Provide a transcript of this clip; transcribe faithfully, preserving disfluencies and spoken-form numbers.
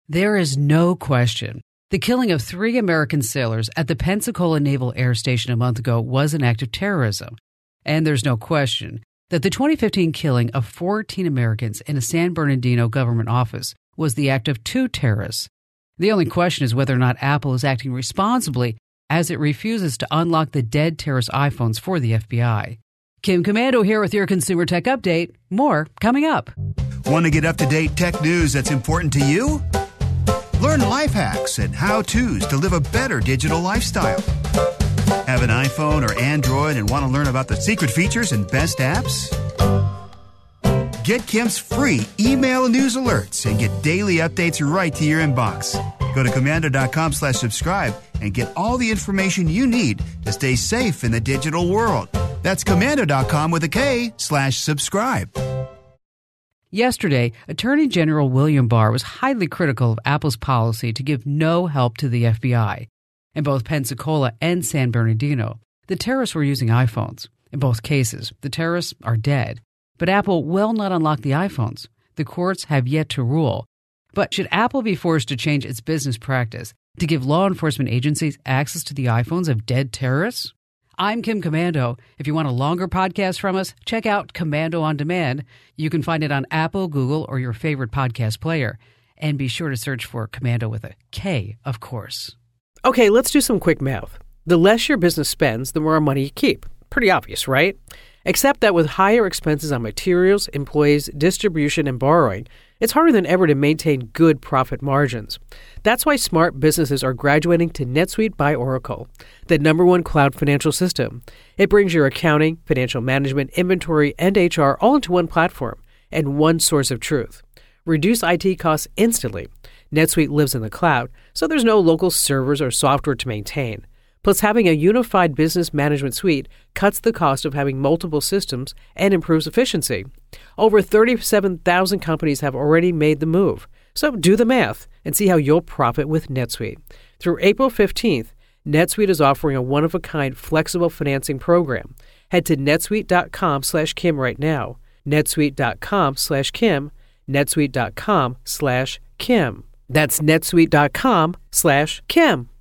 There is no question the killing of three American sailors at the Pensacola Naval Air Station a month ago was an act of terrorism. And there's no question that the twenty fifteen killing of fourteen Americans in a San Bernardino government office was the act of two terrorists. The only question is whether or not Apple is acting responsibly as it refuses to unlock the dead terrorist iPhones for the F B I. Kim Komando here with your Consumer Tech Update. More coming up. Want to get up-to-date tech news that's important to you? Learn life hacks and how-tos to live a better digital lifestyle. Have an iPhone or Android and want to learn about the secret features and best apps? Get Kim's free email news alerts and get daily updates right to your inbox. Go to komando.com slash subscribe and get all the information you need to stay safe in the digital world. That's komando.com with a K slash subscribe. Yesterday, Attorney General William Barr was highly critical of Apple's policy to give no help to the F B I. In both Pensacola and San Bernardino, the terrorists were using iPhones. In both cases, the terrorists are dead. But Apple will not unlock the iPhones. The courts have yet to rule. But should Apple be forced to change its business practice to give law enforcement agencies access to the iPhones of dead terrorists? I'm Kim Komando. If you want a longer podcast from us, check out Komando on Demand. You can find it on Apple, Google, or your favorite podcast player. And be sure to search for Komando with a K, of course. Okay, let's do some quick math. The less your business spends, the more money you keep. Pretty obvious, right? Except that with higher expenses on materials, employees, distribution, and borrowing, it's harder than ever to maintain good profit margins. That's why smart businesses are graduating to NetSuite by Oracle, the number one cloud financial system. It brings your accounting, financial management, inventory, and H R all into one platform and one source of truth. Reduce I T costs instantly. NetSuite lives in the cloud, so there's no local servers or software to maintain. Plus, having a unified business management suite cuts the cost of having multiple systems and improves efficiency. Over thirty-seven thousand companies have already made the move. So do the math and see how you'll profit with NetSuite. Through April fifteenth, NetSuite is offering a one-of-a-kind flexible financing program. Head to netsuite.com slash Kim right now. netsuite.com slash Kim. netsuite.com slash Kim. That's netsuite.com slash Kim.